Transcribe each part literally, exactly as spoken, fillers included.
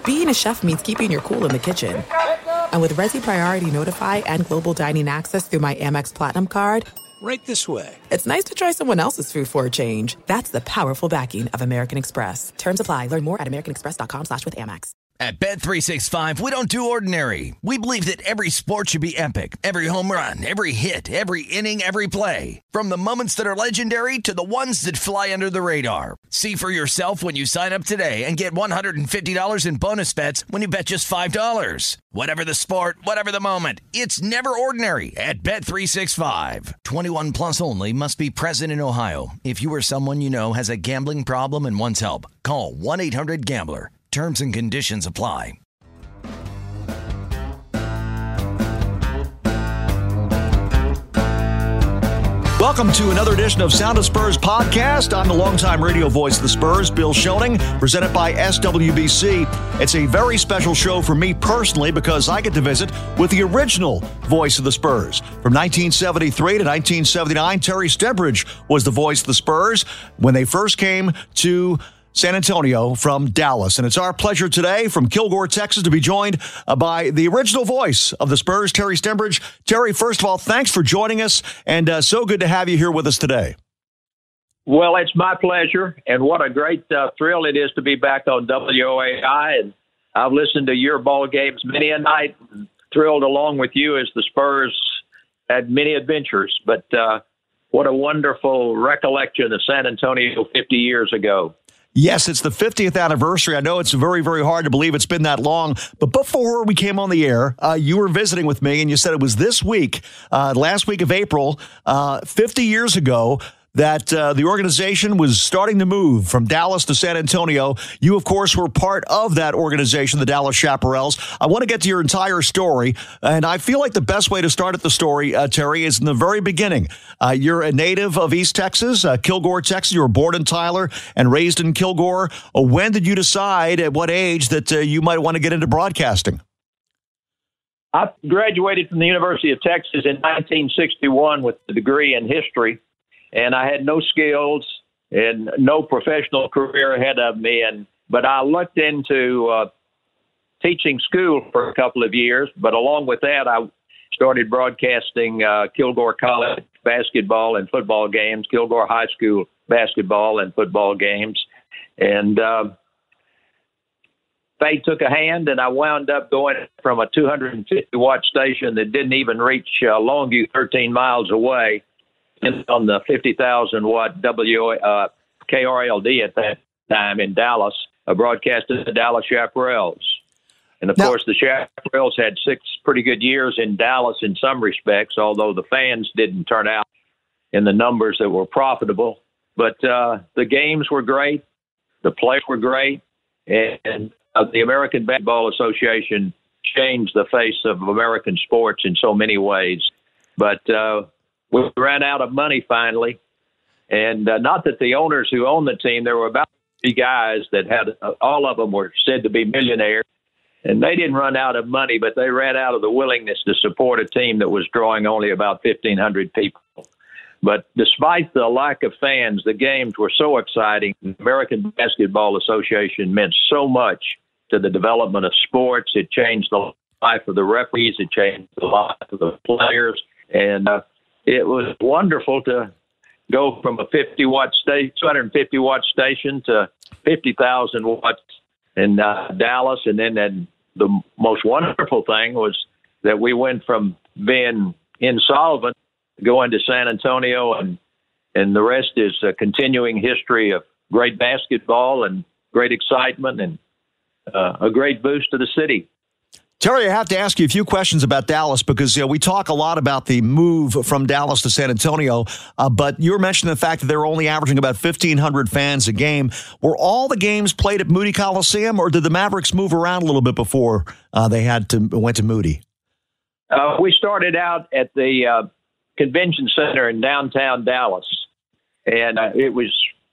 being a chef means keeping your cool in the kitchen. And with Resi Priority Notify and Global Dining Access through my Amex Platinum card, right this way. It's nice to try someone else's food for a change. That's the powerful backing of American Express. Terms apply. Learn more at americanexpress.com slash with Amex. At Bet three sixty-five, we don't do ordinary. We believe that every sport should be epic. Every home run, every hit, every inning, every play. From the moments that are legendary to the ones that fly under the radar. See for yourself when you sign up today and get one hundred fifty dollars in bonus bets when you bet just five dollars. Whatever the sport, whatever the moment, it's never ordinary at Bet three sixty-five. twenty-one plus only. Must be present in Ohio. If you or someone you know has a gambling problem and wants help, call one eight hundred gambler. Terms and conditions apply. Welcome to another edition of Sound of Spurs podcast. I'm the longtime radio voice of the Spurs, Bill Schoening, presented by S W B C. It's a very special show for me personally because I get to visit with the original voice of the Spurs. From nineteen seventy-three to nineteen seventy-nine, Terry Stembridge was the voice of the Spurs when they first came to San Antonio from Dallas. And it's our pleasure today from Kilgore, Texas, to be joined uh, by the original voice of the Spurs, Terry Stembridge. Terry, first of all, thanks for joining us, and uh, so good to have you here with us today. Well, it's my pleasure, and what a great uh, thrill it is to be back on W O A I. And I've listened to your ball games many a night, and thrilled along with you as the Spurs had many adventures. But uh, what a wonderful recollection of San Antonio fifty years ago. Yes, it's the fiftieth anniversary. I know it's very, very hard to believe it's been that long. But before we came on the air, uh, you were visiting with me, and you said it was this week, uh, last week of April, uh, fifty years ago, that uh, the organization was starting to move from Dallas to San Antonio. You, of course, were part of that organization, the Dallas Chaparrals. I want to get to your entire story, and I feel like the best way to start at the story, uh, Terry, is in the very beginning. Uh, you're a native of East Texas, uh, Kilgore, Texas. You were born in Tyler and raised in Kilgore. Uh, when did you decide, at what age, that uh, you might want to get into broadcasting? I graduated from the University of Texas in nineteen sixty-one with a degree in history. And I had no skills and no professional career ahead of me. And but I looked into uh, teaching school for a couple of years. But along with that, I started broadcasting uh, Kilgore College basketball and football games, Kilgore High School basketball and football games. And uh, fate took a hand, and I wound up going from a two hundred fifty watt station that didn't even reach uh, Longview, thirteen miles away, on the fifty thousand watt W uh, K R L D at that time in Dallas, I broadcasted the Dallas Chaparrals. And, of now, course, the Chaparrals had six pretty good years in Dallas in some respects, although the fans didn't turn out in the numbers that were profitable. But uh, the games were great. The players were great. And uh, the American Basketball Association changed the face of American sports in so many ways. But uh we ran out of money finally, and uh, not that the owners who owned the team, there were about three guys that had, uh, all of them were said to be millionaires, and they didn't run out of money, but they ran out of the willingness to support a team that was drawing only about fifteen hundred people. But despite the lack of fans, the games were so exciting. The American Basketball Association meant so much to the development of sports. It changed the life of the referees. It changed the life of the players, and uh, it was wonderful to go from a fifty watt station, two hundred fifty watt station to fifty thousand watts in uh, Dallas. And then and the most wonderful thing was that we went from being insolvent, going to San Antonio, and, and the rest is a continuing history of great basketball and great excitement and uh, a great boost to the city. Terry, I have to ask you a few questions about Dallas because you know, we talk a lot about the move from Dallas to San Antonio, uh, but you were mentioning the fact that they were only averaging about fifteen hundred fans a game. Were all the games played at Moody Coliseum, or did the Mavericks move around a little bit before uh, they had to went to Moody? Uh, we started out at the uh, Convention Center in downtown Dallas, and uh, it was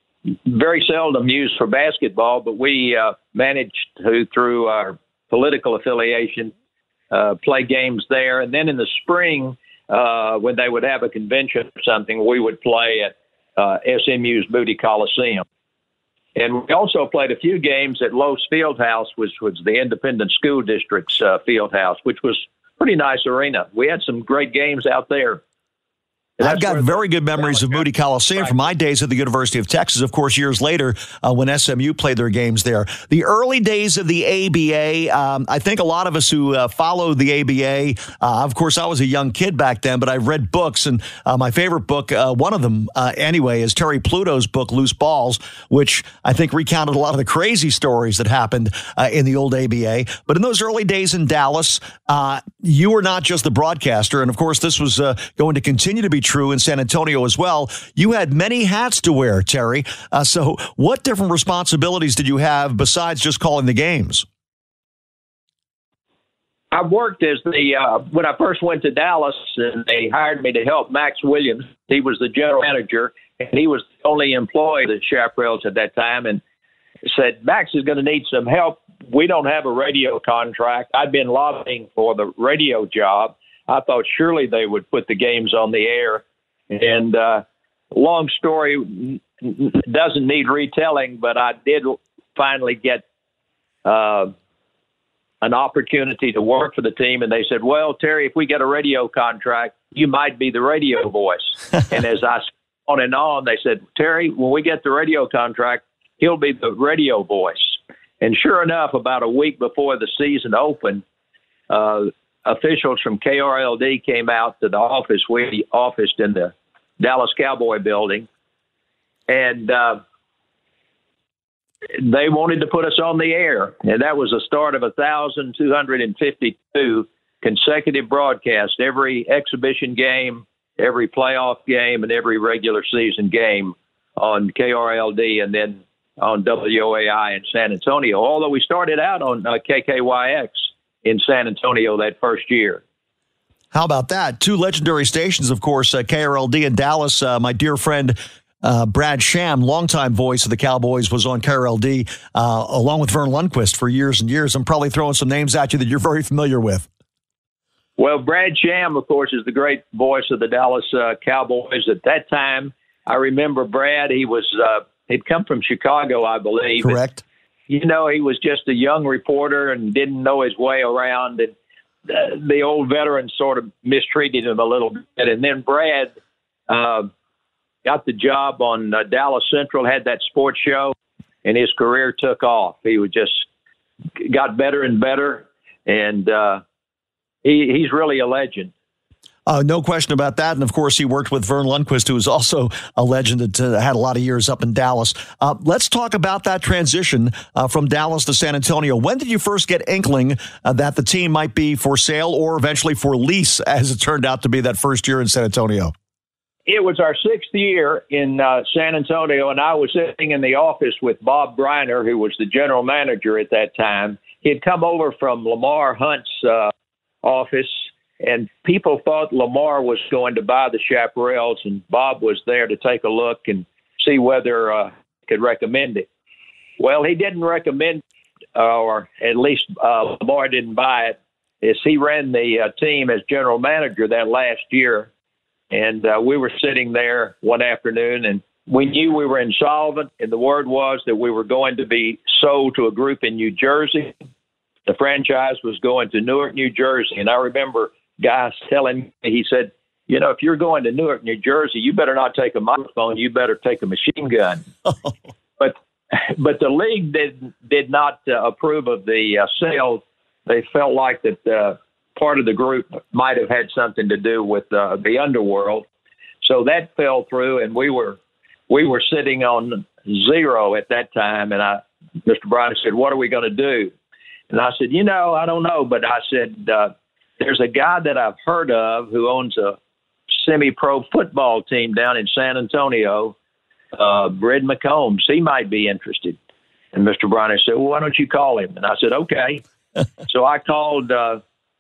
very seldom used for basketball, but we uh, managed to, through our political affiliation, uh, play games there. And then in the spring, uh, when they would have a convention or something, we would play at uh, S M U's Moody Coliseum. And we also played a few games at Lowe's Fieldhouse, which was the Independent School District's uh, Fieldhouse, which was a pretty nice arena. We had some great games out there. I've got very good memories of Moody Coliseum from my days at the University of Texas, of course, years later uh, when S M U played their games there. The early days of the A B A, um, I think a lot of us who uh, followed the A B A, uh, of course, I was a young kid back then, but I've read books, and uh, my favorite book, uh, one of them uh, anyway, is Terry Pluto's book, Loose Balls, which I think recounted a lot of the crazy stories that happened uh, in the old A B A. But in those early days in Dallas, uh, you were not just the broadcaster, and of course, this was uh, going to continue to be true in San Antonio as well. You had many hats to wear, Terry. Uh, so what different responsibilities did you have besides just calling the games? I worked as the, uh, when I first went to Dallas, and they hired me to help Max Williams. He was the general manager, and he was the only employee of the Chaparrals at that time, and said, Max is going to need some help. We don't have a radio contract. I'd been lobbying for the radio job. I thought surely they would put the games on the air. And uh, long story, doesn't need retelling, but I did finally get uh, an opportunity to work for the team. And they said, well, Terry, if we get a radio contract, you might be the radio voice. And as I on and on, they said, Terry, when we get the radio contract, he'll be the radio voice. And sure enough, about a week before the season opened, uh, officials from K R L D came out to the office. We officed in the Dallas Cowboy building, and uh, they wanted to put us on the air. And that was the start of one thousand two hundred fifty-two consecutive broadcasts, every exhibition game, every playoff game, and every regular season game on K R L D and then on W O A I in San Antonio, although we started out on uh, K K Y X in San Antonio that first year. How about that? Two legendary stations, of course, uh, K R L D in Dallas. Uh, my dear friend uh, Brad Sham, longtime voice of the Cowboys, was on K R L D uh, along with Vern Lundquist for years and years. I'm probably throwing some names at you that you're very familiar with. Well, Brad Sham, of course, is the great voice of the Dallas uh, Cowboys. At that time, I remember Brad, he was uh, he'd come from Chicago, I believe. Correct. And, you know, he was just a young reporter and didn't know his way around. And uh, the old veterans sort of mistreated him a little bit. And then Brad uh, got the job on uh, Dallas Central, had that sports show, and his career took off. He was just got better and better. And uh, he, he's really a legend. Uh, no question about that. And, of course, he worked with Vern Lundquist, who is also a legend that uh, had a lot of years up in Dallas. Uh, let's talk about that transition uh, from Dallas to San Antonio. When did you first get inkling uh, that the team might be for sale or eventually for lease, as it turned out to be that first year in San Antonio? It was our sixth year in uh, San Antonio, and I was sitting in the office with Bob Briner, who was the general manager at that time. He had come over from Lamar Hunt's uh, office, and people thought Lamar was going to buy the Chaparrals, and Bob was there to take a look and see whether uh, he could recommend it. Well, he didn't recommend, uh, or at least uh, Lamar didn't buy it, as he ran the uh, team as general manager that last year. And uh, we were sitting there one afternoon, and we knew we were insolvent, and the word was that we were going to be sold to a group in New Jersey. The franchise was going to Newark, New Jersey. And I remember guys telling me, he said, you know, if you're going to Newark, New Jersey, you better not take a microphone. You better take a machine gun. but but the league did, did not uh, approve of the uh, sale. They felt like that uh, part of the group might have had something to do with uh, the underworld. So that fell through, and we were we were sitting on zero at that time. And I, Mister Bryan said, what are we going to do? And I said, you know, I don't know. But I said, uh, there's a guy that I've heard of who owns a semi-pro football team down in San Antonio, uh, Brid McCombs. He might be interested. And Mister Bryan said, well, why don't you call him? And I said, okay. So I called uh,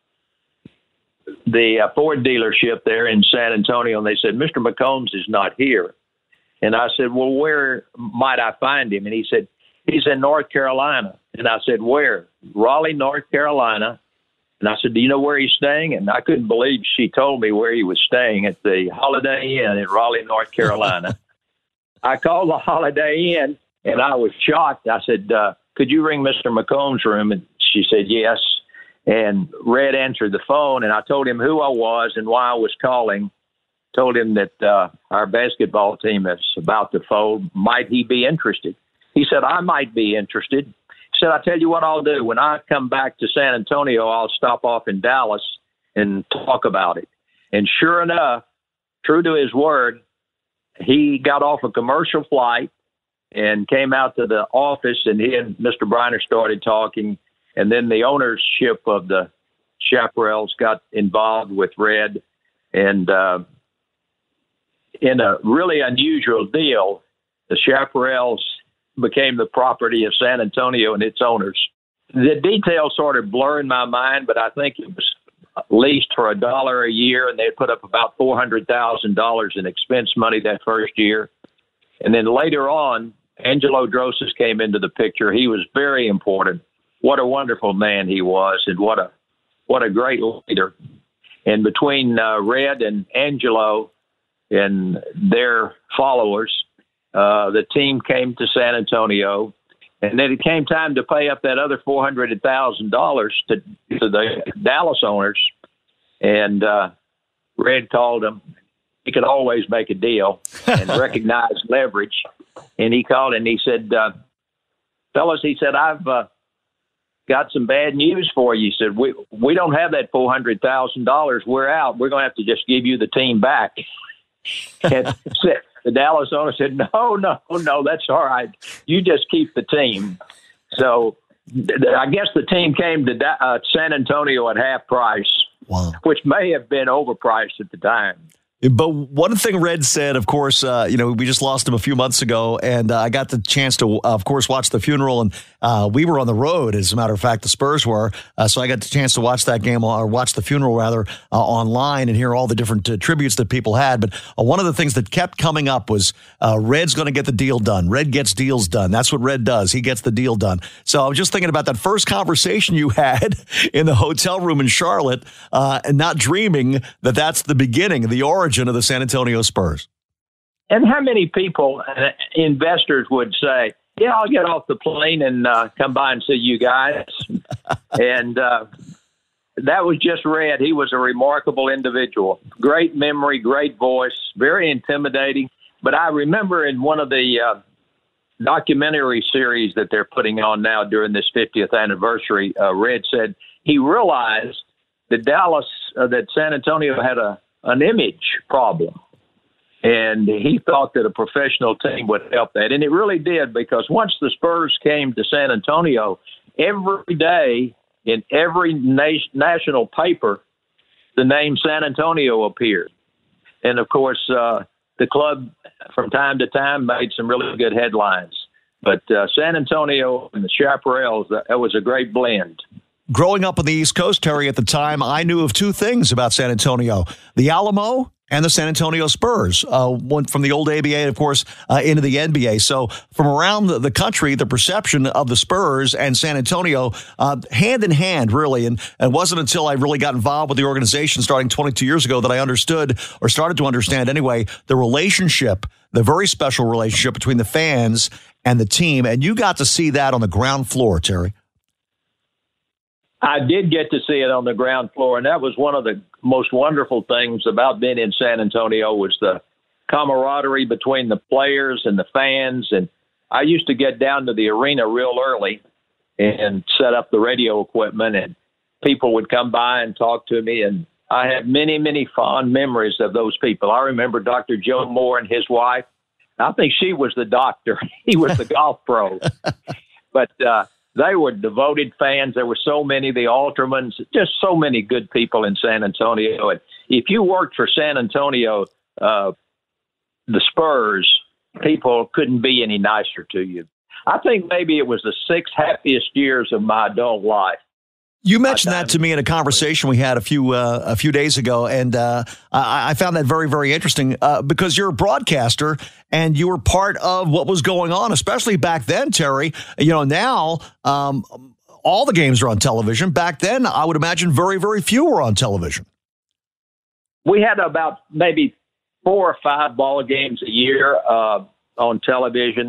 the uh, Ford dealership there in San Antonio, and they said, Mister McCombs is not here. And I said, well, where might I find him? And he said, he's in North Carolina. And I said, where? Raleigh, North Carolina. And I said, do you know where he's staying? And I couldn't believe she told me where he was staying, at the Holiday Inn in Raleigh, North Carolina. I called the Holiday Inn, And I was shocked. I said, uh, could you ring Mister McComb's room? And she said, yes. And Red answered the phone, and I told him who I was and why I was calling. Told him that uh, our basketball team is about to fold. Might he be interested? He said, I might be interested. He said, I'll tell you what I'll do. When I come back to San Antonio, I'll stop off in Dallas and talk about it. And sure enough, true to his word, he got off a commercial flight and came out to the office, and he and Mister Briner started talking. And then the ownership of the Chaparrals got involved with Red. And uh, in a really unusual deal, the Chaparrals became the property of San Antonio and its owners. The details sort of blur in my mind, but I think it was leased for a dollar a year, and they put up about four hundred thousand dollars in expense money that first year. And then later on, Angelo Drosas came into the picture. He was very important. What a wonderful man he was, and what a what a great leader. And between uh, Red and Angelo and their followers, uh, the team came to San Antonio. And then it came time to pay up that other four hundred thousand dollars to to the Dallas owners. And uh, Red called him. He could always make a deal and recognize leverage. And he called and he said, uh, fellas, he said, I've uh, got some bad news for you. He said, we, we don't have that four hundred thousand dollars. We're out. We're going to have to just give you the team back. And the Dallas owner said, no, no, no, that's all right. You just keep the team. So I guess the team came to uh, San Antonio at half price, wow. which may have been overpriced at the time. But one thing Red said, of course, uh, you know, we just lost him a few months ago, and uh, I got the chance to, uh, of course, watch the funeral, and uh, we were on the road, as a matter of fact, the Spurs were, uh, so I got the chance to watch that game, or watch the funeral, rather, uh, online and hear all the different uh, tributes that people had. But uh, one of the things that kept coming up was uh, Red's going to get the deal done. Red gets deals done. That's what Red does. He gets the deal done. So I was just thinking about that first conversation you had in the hotel room in Charlotte, uh, and not dreaming that that's the beginning, the origin of the San Antonio Spurs. And how many people, uh, investors, would say, yeah, I'll get off the plane and uh, come by and see you guys. and uh, that was just Red. He was a remarkable individual. Great memory, great voice, very intimidating. But I remember in one of the uh, documentary series that they're putting on now during this fiftieth anniversary, uh, Red said he realized that Dallas, uh, that San Antonio had a an image problem. And he thought that a professional team would help that. And it really did, because once the Spurs came to San Antonio, every day in every na- national paper, the name San Antonio appeared. And of course, uh, the club from time to time made some really good headlines. But uh, San Antonio and the Chaparrals, that was a great blend. Growing up on the East Coast, Terry, at the time, I knew of two things about San Antonio: the Alamo and the San Antonio Spurs. Uh, one from the old A B A, of course, uh, into the N B A. So from around the, the country, the perception of the Spurs and San Antonio, uh, hand in hand, really. And it wasn't until I really got involved with the organization starting twenty-two years ago that I understood, or started to understand anyway, the relationship, the very special relationship between the fans and the team. And you got to see that on the ground floor, Terry. I did get to see it on the ground floor, and that was one of the most wonderful things about being in San Antonio, was the camaraderie between the players and the fans. And I used to get down to the arena real early and set up the radio equipment, and people would come by and talk to me. And I have many, many fond memories of those people. I remember Doctor Joe Moore and his wife. I think she was the doctor. He was the golf pro. But, uh, they were devoted fans. There were so many, the Altermans, just so many good people in San Antonio. And if you worked for San Antonio, uh, the Spurs, people couldn't be any nicer to you. I think maybe it was the six happiest years of my adult life. You mentioned that to me in a conversation we had a few uh, a few days ago, and uh, I, I found that very, very interesting uh, because you're a broadcaster and you were part of what was going on, especially back then, Terry. You know, now um, all the games are on television. Back then, I would imagine very, very few were on television. We had about maybe four or five ball games a year uh, on television.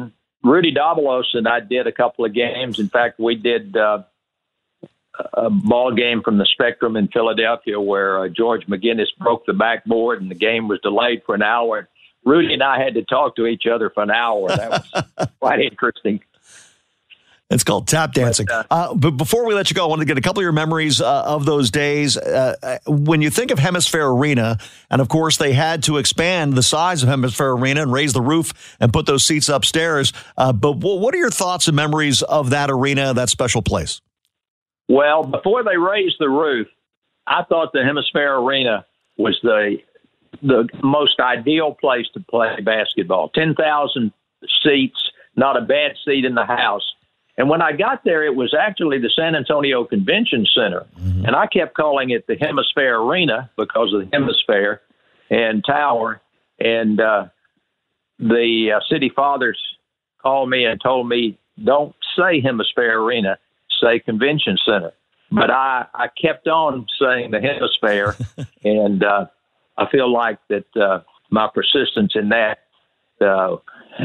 Rudy Davalos and I did a couple of games. In fact, we did uh, a ball game from the Spectrum in Philadelphia where uh, George McGinnis broke the backboard and the game was delayed for an hour. Rudy and I had to talk to each other for an hour. That was quite interesting. It's called tap dancing. But, uh, uh, but before we let you go, I wanted to get a couple of your memories uh, of those days. Uh, when you think of Hemisphere Arena, and of course they had to expand the size of Hemisphere Arena and raise the roof and put those seats upstairs. Uh, but what are your thoughts and memories of that arena, that special place? Well, before they raised the roof, I thought the Hemisphere Arena was the the most ideal place to play basketball. ten thousand seats, not a bad seat in the house. And when I got there, it was actually the San Antonio Convention Center. Mm-hmm. And I kept calling it the Hemisphere Arena because of the hemisphere and tower. And uh, the uh, city fathers called me and told me, don't say Hemisphere Arena, say Convention Center. But I, I kept on saying the hemisphere. and uh, I feel like that uh, my persistence in that uh,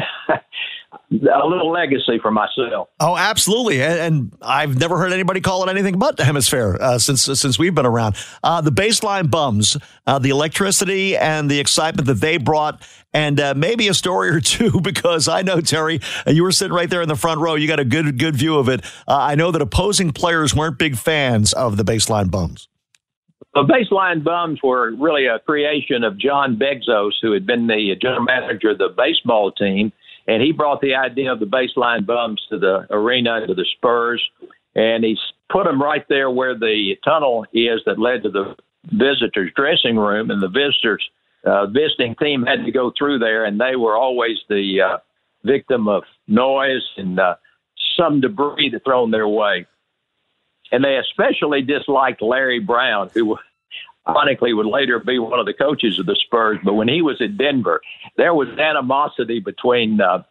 a little legacy for myself. Oh, absolutely. And, and I've never heard anybody call it anything but the hemisphere uh, since since we've been around. Uh, the Baseline Bums, uh, the electricity and the excitement that they brought, and uh, maybe a story or two, because I know, Terry, uh, you were sitting right there in the front row. You got a good, good view of it. Uh, I know that opposing players weren't big fans of the Baseline Bums. The Baseline Bums were really a creation of John Begzos, who had been the general manager of the baseball team. And he brought the idea of the Baseline Bums to the arena, to the Spurs, and he's put them right there where the tunnel is that led to the visitors' dressing room. And the visitors, uh, visiting team had to go through there, and they were always the uh, victim of noise and uh, some debris thrown their way. And they especially disliked Larry Brown, who ironically would later be one of the coaches of the Spurs. But when he was at Denver, there was animosity between uh,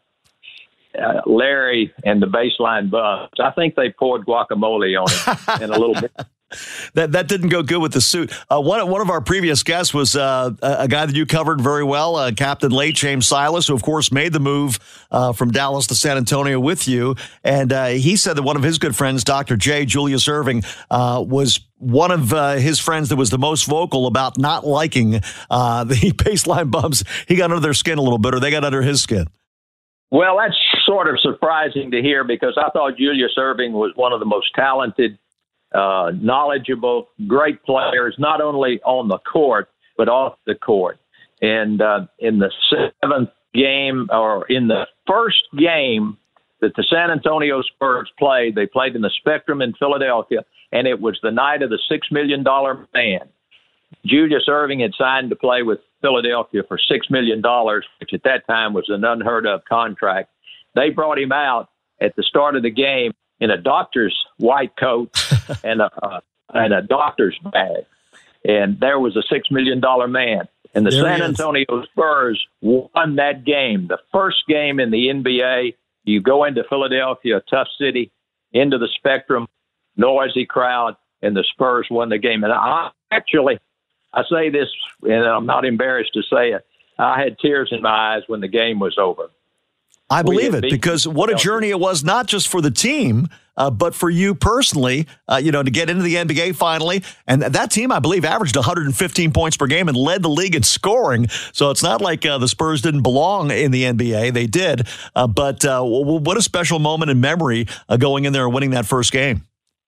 uh, Larry and the Baseline Bums. I think they poured guacamole on him in a little bit. That that didn't go good with the suit. Uh, one one of our previous guests was uh, a guy that you covered very well, uh, Captain Late James Silas, who of course made the move uh, from Dallas to San Antonio with you, and uh, he said that one of his good friends, Doctor J. Julius Erving, uh, was one of uh, his friends that was the most vocal about not liking uh, the Baseline Bums. He got under their skin a little bit, or they got under his skin. Well, that's sort of surprising to hear, because I thought Julius Erving was one of the most talented, Uh, knowledgeable, great players, not only on the court, but off the court. And uh, in the seventh game, or in the first game that the San Antonio Spurs played, they played in the Spectrum in Philadelphia, and it was the night of the six million dollars man. Julius Erving had signed to play with Philadelphia for six million dollars, which at that time was an unheard of contract. They brought him out at the start of the game in a doctor's white coat and a uh, and a doctor's bag, and there was a six million dollar man. And the there San Antonio Spurs won that game, the first game in the N B A. You go into Philadelphia, a tough city, into the Spectrum, noisy crowd, and the Spurs won the game. And I actually, I say this, and I'm not embarrassed to say it, I had tears in my eyes when the game was over. I believe it, because what a journey it was, not just for the team, uh, but for you personally, uh, you know, to get into the N B A finally. And that team, I believe, averaged one hundred fifteen points per game and led the league in scoring. So it's not like uh, the Spurs didn't belong in the N B A. They did. Uh, but uh, what a special moment in memory uh, going in there and winning that first game.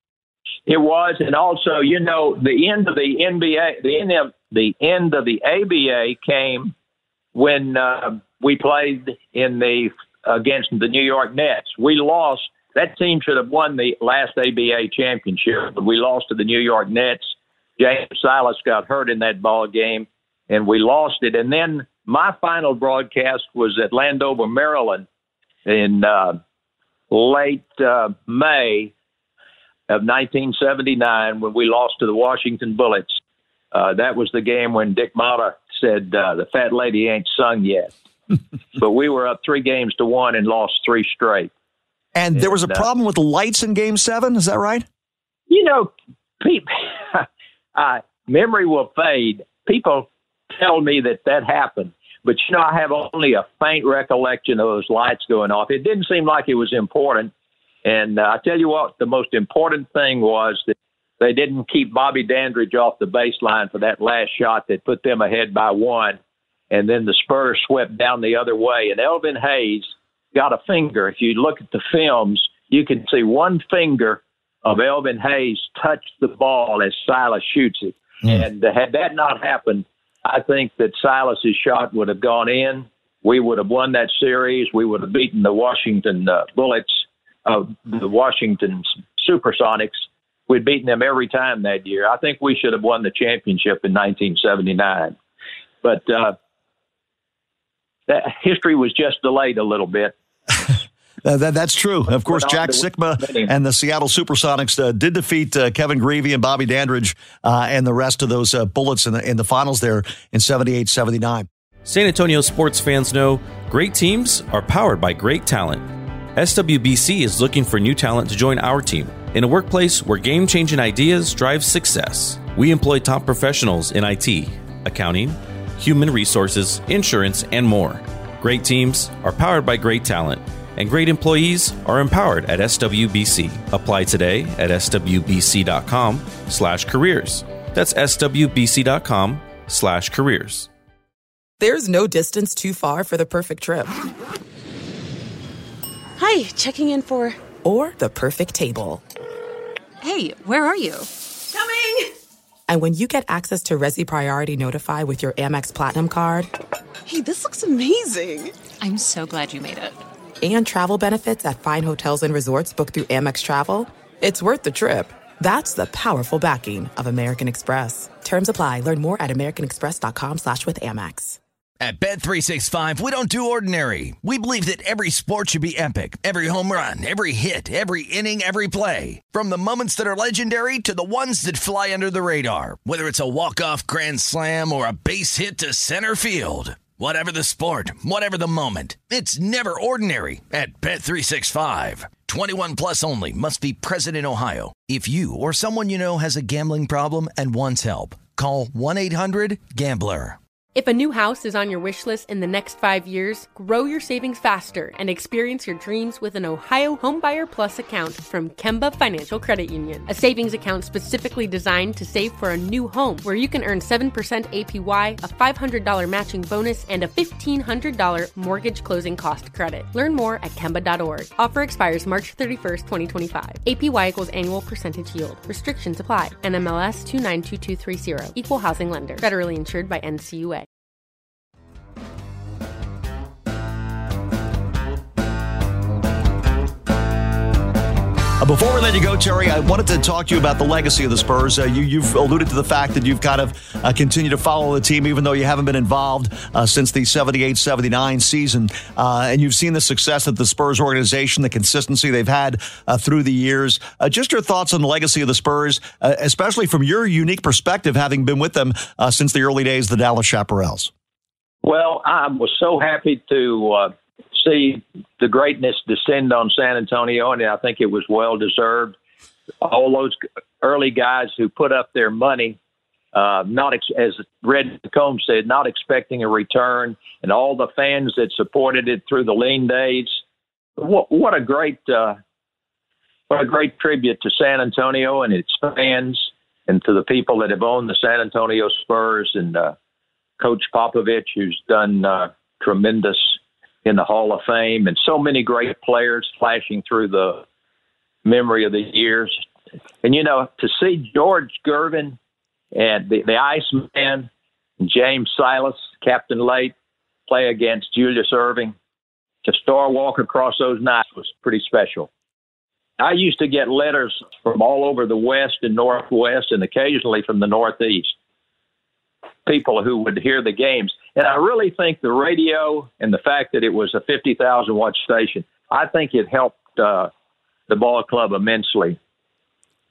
It was. And also, you know, the end of the N B A, the end of the, end of the A B A came when uh, we played in the against the New York Nets. We lost. That team should have won the last A B A championship, but we lost to the New York Nets. James Silas got hurt in that ball game, and we lost it. And then my final broadcast was at Landover, Maryland, in uh, late uh, May of nineteen seventy-nine, when we lost to the Washington Bullets. Uh, that was the game when Dick Motta said, uh, the fat lady ain't sung yet. But we were up three games to one and lost three straight. And there was a problem uh, with the lights in Game Seven. Is that right? You know, people, uh, memory will fade. People tell me that that happened, But, you know, I have only a faint recollection of those lights going off. It didn't seem like it was important. And uh, I tell you what, the most important thing was that they didn't keep Bobby Dandridge off the baseline for that last shot that put them ahead by one. And then the Spurs swept down the other way. And Elvin Hayes got a finger. If you look at the films, you can see one finger of Elvin Hayes touch the ball as Silas shoots it. Mm. And uh, had that not happened, I think that Silas's shot would have gone in. We would have won that series. We would have beaten the Washington uh, Bullets, uh, the Washington Supersonics. We'd beaten them every time that year. I think we should have won the championship in nineteen seventy-nine. But uh, that history was just delayed a little bit. Uh, that, that's true. Of course, Jack Sikma and the Seattle Supersonics uh, did defeat uh, Kevin Greavy and Bobby Dandridge uh, and the rest of those uh, Bullets in the, in the finals there in seventy-eight seventy-nine. San Antonio sports fans know great teams are powered by great talent. S W B C is looking for new talent to join our team in a workplace where game-changing ideas drive success. We employ top professionals in I T, accounting, human resources, insurance, and more. Great teams are powered by great talent, and great employees are empowered at S W B C. Apply today at swbc.com slash careers. That's swbc.com slash careers. There's no distance too far for the perfect trip. Hi, checking in for... Or the perfect table. Hey, where are you? Coming! And when you get access to Resi Priority Notify with your Amex Platinum card... Hey, this looks amazing! I'm so glad you made it. And travel benefits at fine hotels and resorts booked through Amex Travel, it's worth the trip. That's the powerful backing of American Express. Terms apply. Learn more at americanexpress.com slash with Amex. At Bet three sixty-five, we don't do ordinary. We believe that every sport should be epic. Every home run, every hit, every inning, every play. From the moments that are legendary to the ones that fly under the radar. Whether it's a walk-off grand slam or a base hit to center field. Whatever the sport, whatever the moment, it's never ordinary at Bet three sixty-five. twenty-one plus only. Must be present in Ohio. If you or someone you know has a gambling problem and wants help, call one eight hundred gambler. If a new house is on your wish list in the next five years, grow your savings faster and experience your dreams with an Ohio Homebuyer Plus account from Kemba Financial Credit Union. A savings account specifically designed to save for a new home where you can earn seven percent A P Y, a five hundred dollars matching bonus, and a fifteen hundred dollars mortgage closing cost credit. Learn more at Kemba dot org. Offer expires March thirty-first, twenty twenty-five. A P Y equals annual percentage yield. Restrictions apply. N M L S two nine two two three zero. Equal housing lender. Federally insured by N C U A. Before we let you go, Terry, I wanted to talk to you about the legacy of the Spurs. Uh, you, you've alluded to the fact that you've kind of uh, continued to follow the team, even though you haven't been involved uh, since the seventy-eight seventy-nine season. Uh, and you've seen the success of the Spurs organization, the consistency they've had uh, through the years. Uh, just your thoughts on the legacy of the Spurs, uh, especially from your unique perspective, having been with them uh, since the early days of the Dallas Chaparrals. Well, I was so happy to uh, see the greatness descend on San Antonio, and I think it was well deserved. All those early guys who put up their money, uh, not ex- as Red Combs said, not expecting a return, and all the fans that supported it through the lean days. What, what a great, uh, what a great tribute to San Antonio and its fans, and to the people that have owned the San Antonio Spurs, and uh, Coach Popovich, who's done uh, tremendous in the Hall of Fame, and so many great players flashing through the memory of the years. And, you know, to see George Gervin and the, the Iceman, and James Silas, Captain Late, play against Julius Erving, to star walk across those nights was pretty special. I used to get letters from all over the West and Northwest, and occasionally from the Northeast, people who would hear the games. And I really think the radio and the fact that it was a fifty thousand watt station, I think it helped uh, the ball club immensely.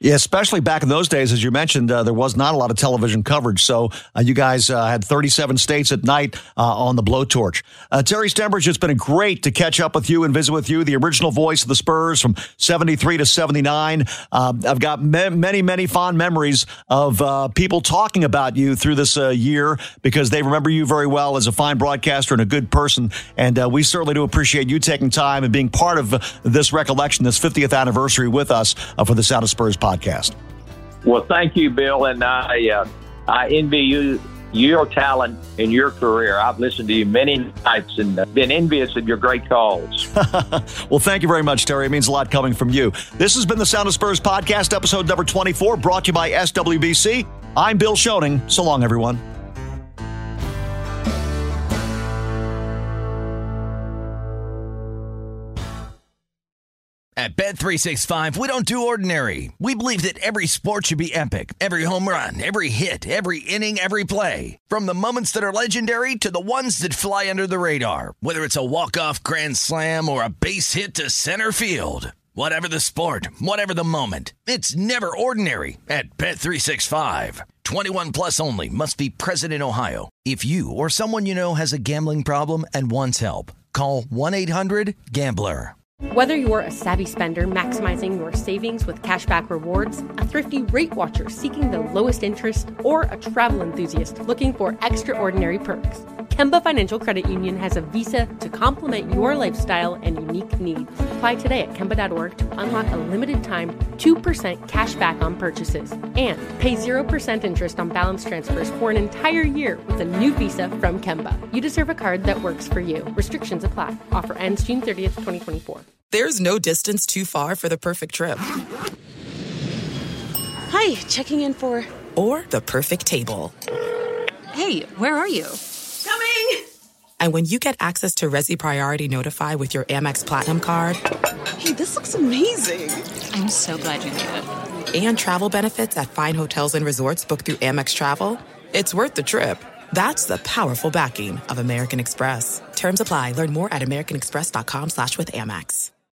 Yeah, especially back in those days, as you mentioned, uh, there was not a lot of television coverage. So uh, you guys uh, had thirty-seven states at night uh, on the blowtorch. Uh, Terry Stembridge, it's been great to catch up with you and visit with you, the original voice of the Spurs from seventy-three to seventy-nine. Uh, I've got me- many, many fond memories of uh, people talking about you through this uh, year because they remember you very well as a fine broadcaster and a good person. And uh, we certainly do appreciate you taking time and being part of uh, this recollection, this fiftieth anniversary with us uh, for the Sound of Spurs podcast. Podcast. Well, thank you, Bill, and I uh, I envy you, your talent in your career. I've listened to you many nights and been envious of your great calls. Well, thank you very much, Terry. It means a lot coming from you. This has been the Sound of Spurs podcast, episode number twenty-four, brought to you by S W B C. I'm Bill Schoening. So long, everyone. At Bet three sixty-five, we don't do ordinary. We believe that every sport should be epic. Every home run, every hit, every inning, every play. From the moments that are legendary to the ones that fly under the radar. Whether it's a walk-off grand slam or a base hit to center field. Whatever the sport, whatever the moment. It's never ordinary at Bet three sixty-five. twenty-one plus only. Must be present in Ohio. If you or someone you know has a gambling problem and wants help, call one eight hundred gambler. Whether you're a savvy spender maximizing your savings with cashback rewards, a thrifty rate watcher seeking the lowest interest, or a travel enthusiast looking for extraordinary perks, Kemba Financial Credit Union has a visa to complement your lifestyle and unique needs. Apply today at Kemba dot org to unlock a limited time two percent cash back on purchases and pay zero percent interest on balance transfers for an entire year with a new visa from Kemba. You deserve a card that works for you. Restrictions apply. Offer ends June thirtieth, twenty twenty-four. There's no distance too far for the perfect trip. Hi, checking in for... Or the perfect table. Hey, where are you? Coming! And when you get access to Resi Priority Notify with your Amex Platinum card... Hey, this looks amazing. I'm so glad you made it. And travel benefits at fine hotels and resorts booked through Amex Travel, it's worth the trip. That's the powerful backing of American Express. Terms apply. Learn more at americanexpress.com slash with Amex.